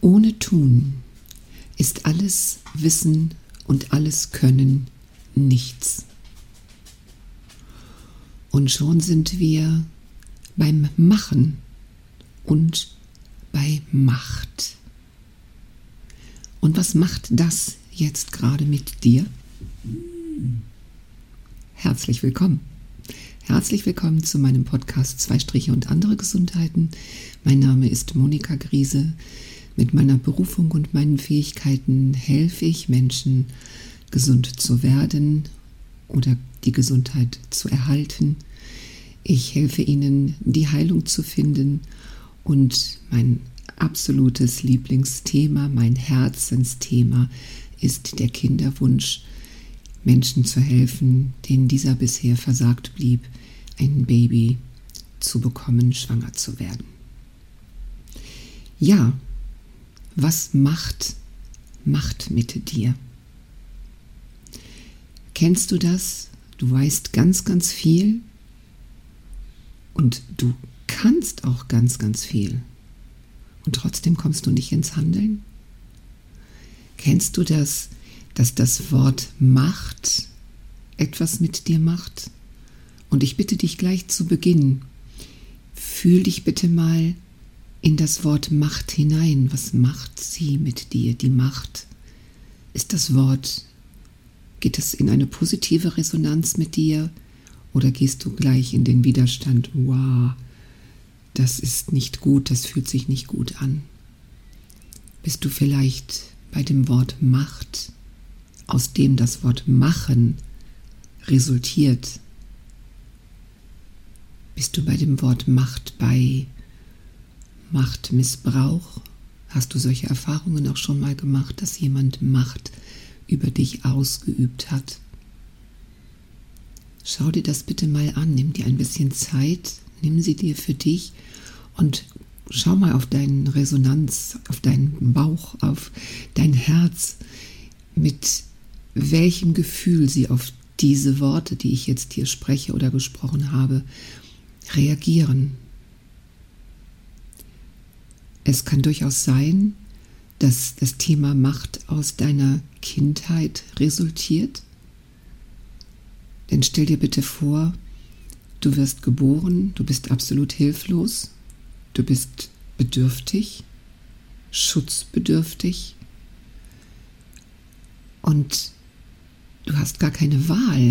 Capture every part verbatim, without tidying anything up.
Ohne Tun ist alles Wissen und alles Können nichts. Und schon sind wir beim Machen und bei Macht. Und was macht das jetzt gerade mit dir? Herzlich willkommen. Herzlich willkommen zu meinem Podcast Zwei Striche und andere Gesundheiten. Mein Name ist Monika Griese. Mit meiner Berufung und meinen Fähigkeiten helfe ich Menschen, gesund zu werden oder die Gesundheit zu erhalten. Ich helfe ihnen, die Heilung zu finden, und mein absolutes Lieblingsthema, mein Herzensthema ist der Kinderwunsch, Menschen zu helfen, denen dieser bisher versagt blieb, ein Baby zu bekommen, schwanger zu werden. Ja, was macht Macht mit dir? Kennst du das? Du weißt ganz, ganz viel und du kannst auch ganz, ganz viel und trotzdem kommst du nicht ins Handeln? Kennst du das, dass das Wort Macht etwas mit dir macht? Und ich bitte dich gleich zu Beginn, fühl dich bitte mal in das Wort Macht hinein. Was macht sie mit dir, die Macht? Ist das Wort, geht es in eine positive Resonanz mit dir oder gehst du gleich in den Widerstand? Wow, das ist nicht gut, das fühlt sich nicht gut an. Bist du vielleicht bei dem Wort Macht, aus dem das Wort Machen resultiert? Bist du bei dem Wort Macht bei Machtmissbrauch? Hast du solche Erfahrungen auch schon mal gemacht, dass jemand Macht über dich ausgeübt hat? Schau dir das bitte mal an, nimm dir ein bisschen Zeit, nimm sie dir für dich und schau mal auf deine Resonanz, auf deinen Bauch, auf dein Herz, mit welchem Gefühl sie auf diese Worte, die ich jetzt hier spreche oder gesprochen habe, reagieren. Es kann durchaus sein, dass das Thema Macht aus deiner Kindheit resultiert. Denn stell dir bitte vor, du wirst geboren, du bist absolut hilflos, du bist bedürftig, schutzbedürftig und du hast gar keine Wahl,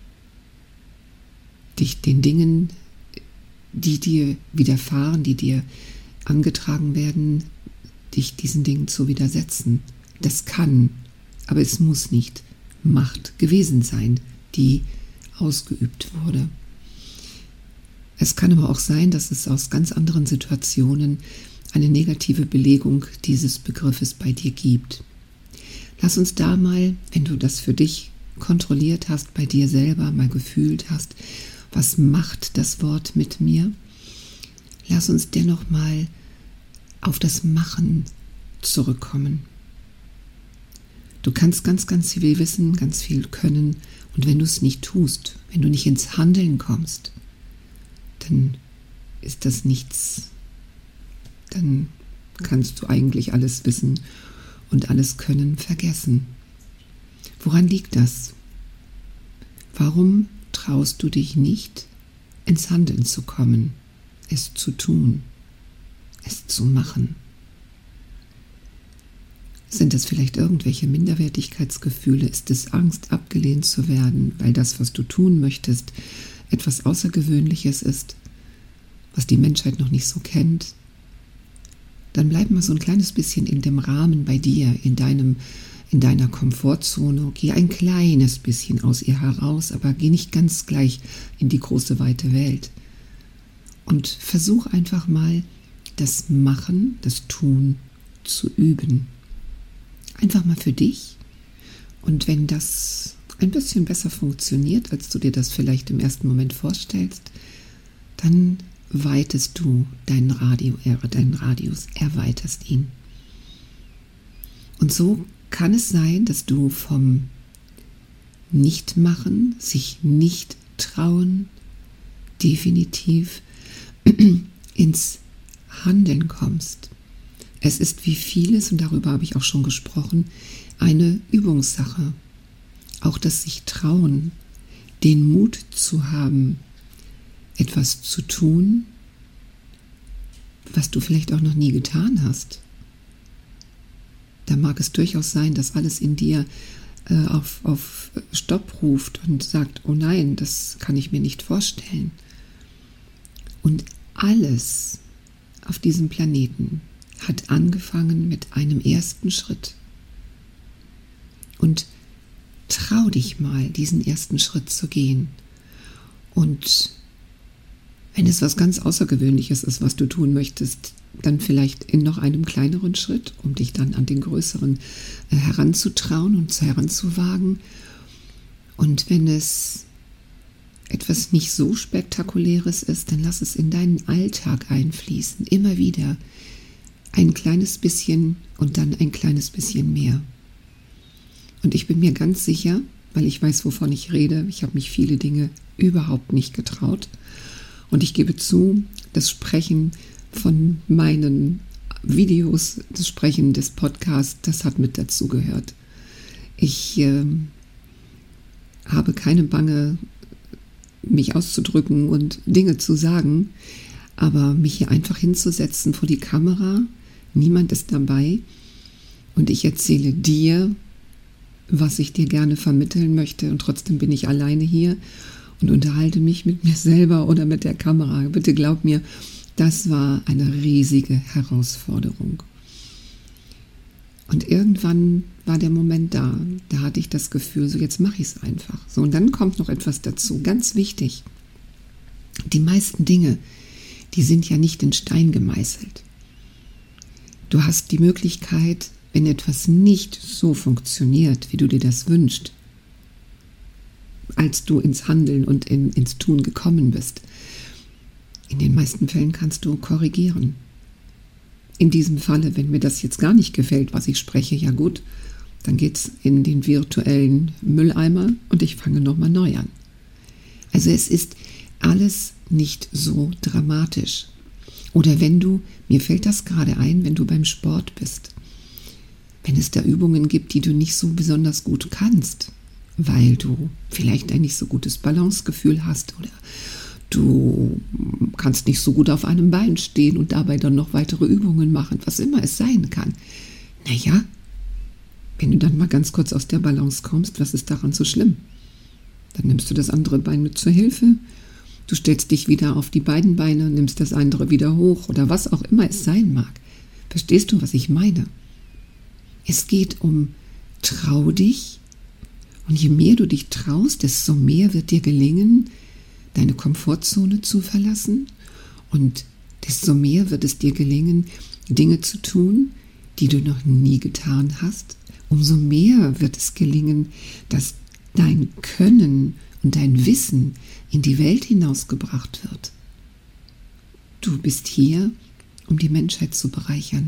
dich den Dingen, die dir widerfahren, die dir angetragen werden, dich diesen Dingen zu widersetzen. Das kann, aber es muss nicht Macht gewesen sein, die ausgeübt wurde. Es kann aber auch sein, dass es aus ganz anderen Situationen eine negative Belegung dieses Begriffes bei dir gibt. Lass uns da mal, wenn du das für dich kontrolliert hast, bei dir selber mal gefühlt hast, was macht das Wort mit mir? Lass uns dennoch mal auf das Machen zurückkommen. Du kannst ganz, ganz viel wissen, ganz viel können, und wenn du es nicht tust, wenn du nicht ins Handeln kommst, dann ist das nichts. Dann kannst du eigentlich alles wissen und alles können vergessen. Woran liegt das? Warum traust du dich nicht, ins Handeln zu kommen, es zu tun, es zu machen? Sind es vielleicht irgendwelche Minderwertigkeitsgefühle? Ist es Angst, abgelehnt zu werden, weil das, was du tun möchtest, etwas Außergewöhnliches ist, was die Menschheit noch nicht so kennt? Dann bleib mal so ein kleines bisschen in dem Rahmen bei dir, in deinem, in deiner Komfortzone. Geh ein kleines bisschen aus ihr heraus, aber geh nicht ganz gleich in die große, weite Welt. Und versuch einfach mal, das Machen, das Tun zu üben. Einfach mal für dich. Und wenn das ein bisschen besser funktioniert, als du dir das vielleicht im ersten Moment vorstellst, dann weitest du deinen, Radio, deinen Radius, erweiterst ihn. Und so kann es sein, dass du vom Nichtmachen, sich nicht trauen, definitiv ins Handeln kommst. Es ist wie vieles, und darüber habe ich auch schon gesprochen, eine Übungssache. Auch das sich trauen, den Mut zu haben, etwas zu tun, was du vielleicht auch noch nie getan hast. Da mag es durchaus sein, dass alles in dir äh, auf, auf Stopp ruft und sagt, oh nein, das kann ich mir nicht vorstellen. Und alles auf diesem Planeten hat angefangen mit einem ersten Schritt. Und trau dich mal, diesen ersten Schritt zu gehen. Und wenn es was ganz Außergewöhnliches ist, was du tun möchtest, dann vielleicht in noch einem kleineren Schritt, um dich dann an den größeren äh, heranzutrauen und heranzuwagen. Und wenn es etwas nicht so Spektakuläres ist, dann lass es in deinen Alltag einfließen. Immer wieder ein kleines bisschen und dann ein kleines bisschen mehr. Und ich bin mir ganz sicher, weil ich weiß, wovon ich rede, ich habe mich viele Dinge überhaupt nicht getraut. Und ich gebe zu, das Sprechen von meinen Videos, das Sprechen des Podcasts, das hat mit dazu gehört. Ich äh, habe keine Bange, mich auszudrücken und Dinge zu sagen, aber mich hier einfach hinzusetzen vor die Kamera, niemand ist dabei und ich erzähle dir, was ich dir gerne vermitteln möchte und trotzdem bin ich alleine hier und unterhalte mich mit mir selber oder mit der Kamera. Bitte glaub mir, das war eine riesige Herausforderung. Und irgendwann war der Moment da, da hatte ich das Gefühl, so jetzt mache ich es einfach. So, und dann kommt noch etwas dazu, ganz wichtig. Die meisten Dinge, die sind ja nicht in Stein gemeißelt. Du hast die Möglichkeit, wenn etwas nicht so funktioniert, wie du dir das wünschst, als du ins Handeln und in, ins Tun gekommen bist, in den meisten Fällen kannst du korrigieren. In diesem Falle, wenn mir das jetzt gar nicht gefällt, was ich spreche, ja gut, dann geht's in den virtuellen Mülleimer und ich fange nochmal neu an. Also es ist alles nicht so dramatisch. Oder wenn du, mir fällt das gerade ein, wenn du beim Sport bist, wenn es da Übungen gibt, die du nicht so besonders gut kannst, weil du vielleicht ein nicht so gutes Balancegefühl hast oder du kannst nicht so gut auf einem Bein stehen und dabei dann noch weitere Übungen machen, was immer es sein kann. Naja, wenn du dann mal ganz kurz aus der Balance kommst, was ist daran so schlimm? Dann nimmst du das andere Bein mit zur Hilfe, du stellst dich wieder auf die beiden Beine, nimmst das andere wieder hoch oder was auch immer es sein mag. Verstehst du, was ich meine? Es geht um trau dich und je mehr du dich traust, desto mehr wird dir gelingen, deine Komfortzone zu verlassen und desto mehr wird es dir gelingen, Dinge zu tun, die du noch nie getan hast. Umso mehr wird es gelingen, dass dein Können und dein Wissen in die Welt hinausgebracht wird. Du bist hier, um die Menschheit zu bereichern.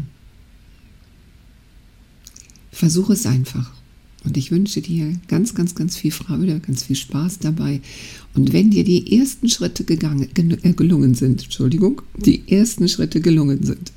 Versuche es einfach. Und ich wünsche dir ganz, ganz, ganz viel Freude, ganz viel Spaß dabei. Und wenn dir die ersten Schritte gegangen, äh, gelungen sind, Entschuldigung, die ersten Schritte gelungen sind,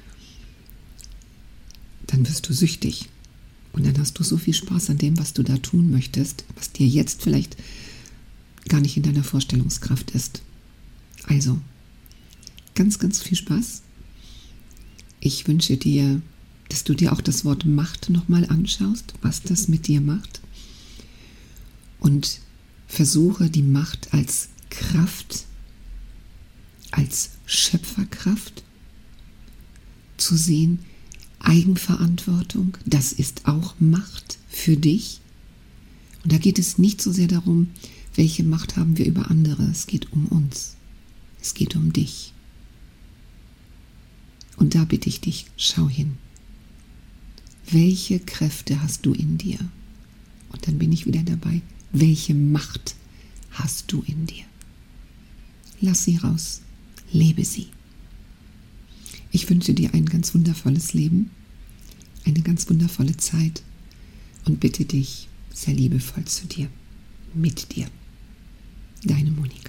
dann wirst du süchtig. Und dann hast du so viel Spaß an dem, was du da tun möchtest, was dir jetzt vielleicht gar nicht in deiner Vorstellungskraft ist. Also, ganz, ganz viel Spaß. Ich wünsche dir, dass du dir auch das Wort Macht nochmal anschaust, was das mit dir macht. Und versuche die Macht als Kraft, als Schöpferkraft zu sehen. Eigenverantwortung, das ist auch Macht für dich. Und da geht es nicht so sehr darum, welche Macht haben wir über andere. Es geht um uns. Es geht um dich. Und da bitte ich dich, schau hin. Welche Kräfte hast du in dir? Und dann bin ich wieder dabei. Welche Macht hast du in dir? Lass sie raus. Lebe sie. Ich wünsche dir ein ganz wundervolles Leben, eine ganz wundervolle Zeit und bitte dich sehr liebevoll zu dir, mit dir. Deine Moni.